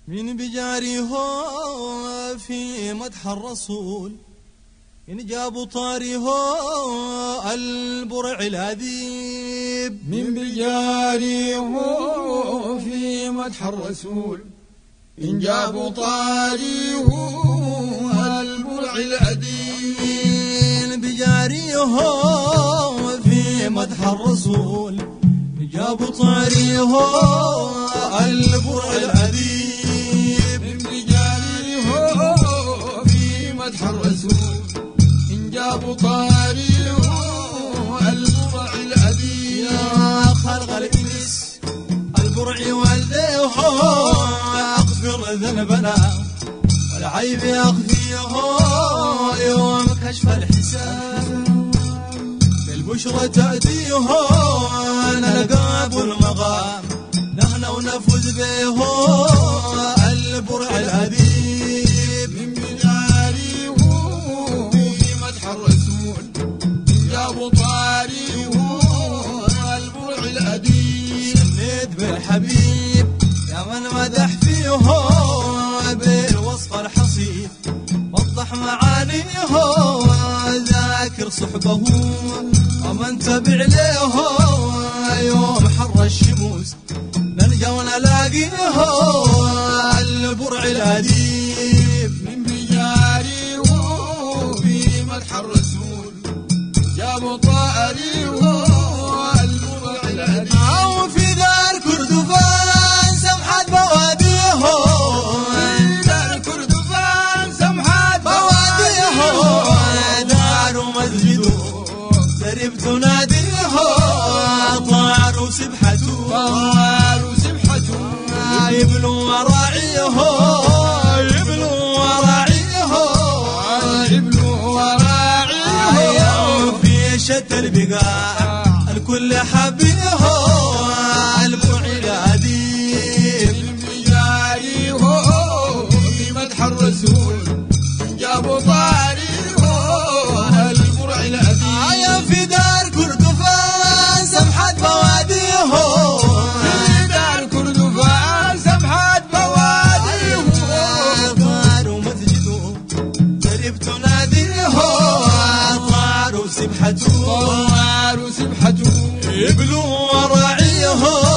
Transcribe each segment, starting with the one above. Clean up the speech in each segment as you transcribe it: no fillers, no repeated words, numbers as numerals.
من بجاريه في مدح الرسول إن جابوا طاريه البرع الأديب. من بجاريه في مدح الرسول إن جابوا طاريه البرع الأديب. بجاريه في مدح الرسول إن جابوا طاريه البرع الأديب. من بجاريه في مدح الرسول إن جابوا طاريه البرع الأديب. يا خلق الإنس البرع والديه أغفر ذنبنا والعيب يخفيه يوم كشف الحساب. بالبشرى تأتيه نلقى أبو المغام نحن ونفوز به البرع الأديب. من بجاريه في مدح الرسول إن جابوا طاريه البرع الأديب. سنيت بالحبيب يا من مدح فيه بالوصف الحصيف وضح معانيه ذاكر صحبه ومن تبع له يوم حر الشموس نلقى ونلاقيه البرع الأديب. من بجاريه في مدح الرسول جابوا طاريه البرع الأديب. أو في دار كردفان سمحت بواديه في دار كردفان سمحت بواديه. دار مسجده سرب تناديه طار وسبحته يبلو وراعيه في شتى البقاع الكل حبيه البرع الأديب. من بجاريه في مدح الرسول جابوا طاريه البرع الأديب. في دار كردفان سمحت بواديه في دار كردفان سمحت بواديه. طار ومسجده سرب تناديه طار وسبحته يبلو وراعيه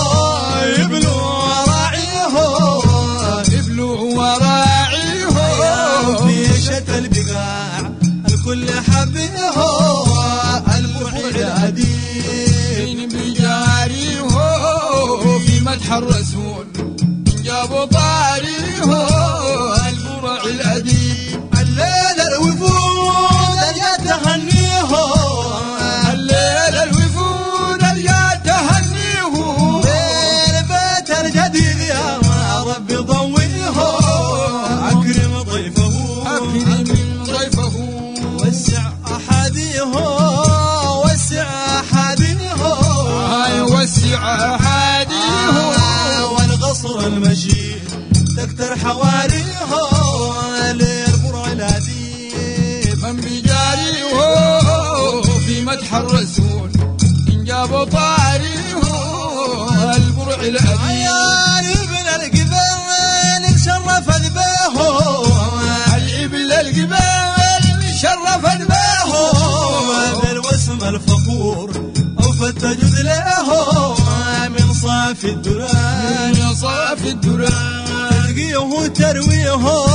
في شتى البقاع الكل حبيه البرع الأديب. من بجاريه في مدح الرسول جابوا طاريه البرع الأديب. الليل الوفود اليد تهنيه الليل الوفود اليد تهنيه. بين بيت الجديد يا ربي ضويه أكرم ضيفه وسع أحاديه والقصر المشيد تكتر حواريه للبرع الأديب. من بجاريه في مدح الرسول إن جابوا طاريه البرع الأديب. الإبل القبال شرفت به الإبل القبال شرفت به بالوسم الفخور أوفت تجد له من صافي الدران تزقيه ترويه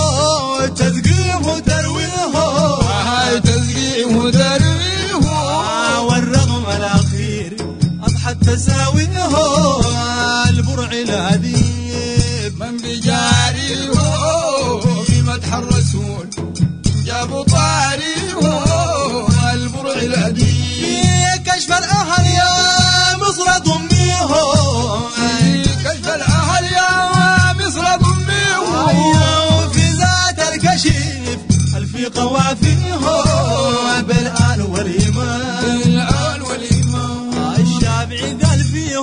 والرغم الأخير أضحت تساويه البرع الأديب. من بجاريه في مدح الرسول جابوا طاريه البرع الأديب. في كشف الأهل يا مصر ضميه كشف الأهل يا مصر ضميه. في ذات الكشف الفي قوافيه بالآل والإيمان. الشافعي قال فيه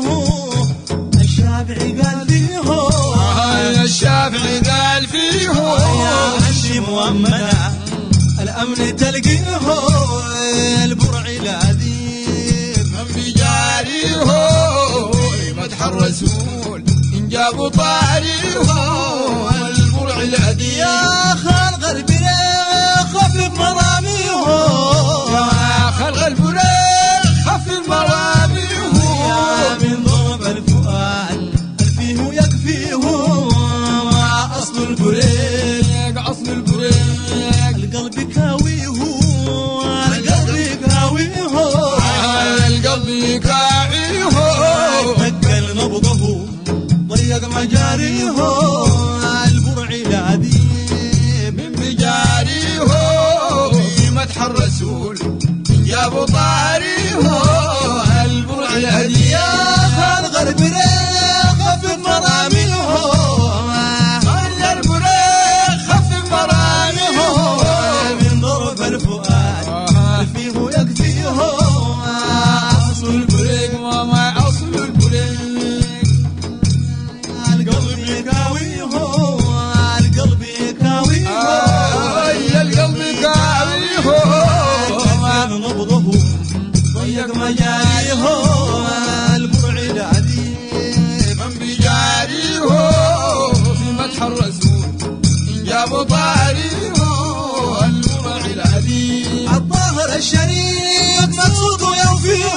يا هشي مؤمنا الأمن تلقيه البرع الأديب. من بجاريه مدح الرسول إن جابوا طاريه كاويه أصل البريق أصل البريق القلب كاويه القلب كاويه القلب كاويه تقل نبضه ضيق مجاريه البرع العذيب من بجاريه في مدح الرسول يا ابو طاريه البرع الهدي يا الغرب ريق خفف مراميه خلى البريق خفف مراميه من ضرب الفؤاد فيه يكفيه أصل البريق وما أصل البريق القلب يكاويه القلب يكاويه القلب كاويه نبضه ضيق مجاريه البرع العذيب من بجاريه في مدح الرسول يا ابو طاريه البرع العديد الظاهر الشريف مقصود يوفيه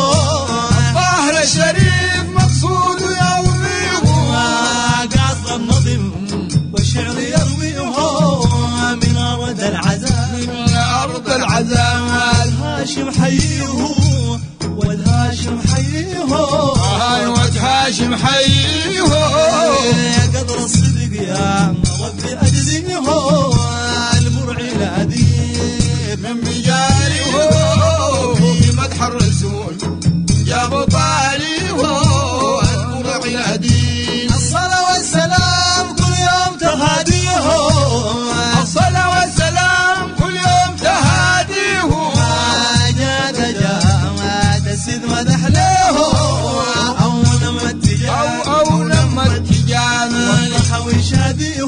الظاهر الشريف مقصود يوفيه قاصد النظم والشعر يرويه من أرض العزاء من أرض العزاء هاشم حيه والهاشم حيه وجه هاشم حيه قدر الصدق يا ربي أجزيه البرع العذيب من بجاريه في مدح الرسول يا ابو طاريه البرع العديد الصلاة والسلام كل يوم تهاديه الصلاة والسلام كل يوم تهاديه جاد السيد مدح له أو نم التجان أو نم التجان الضحوي شاديه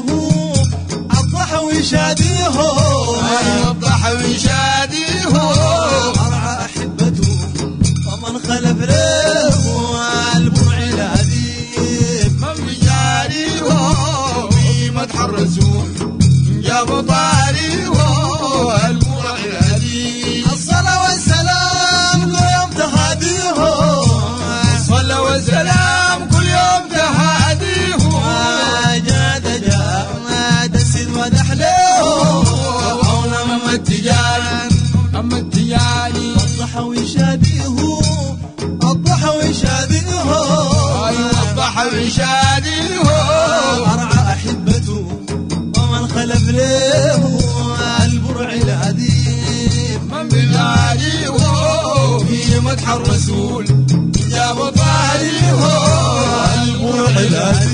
الضحوي شاديه الضحوي شاديه أرعى أحبته ومن خلف له البرع العذيب من بجاريه في مدح الرسول يا ابو طاريه البرع العديد الصلاة والسلام كل يوم تهاديه الصلاة والسلام كل يوم تهاديه جاد السيد مدح له أو نم التجان أما التجاني الضحوي شاديه الضحوي شاديه الضحوي شاديه أرعى أحبته ومن خلف له البرع العذيب من بجاريه في مدح الرسول يا ابو طاريه البرع العديد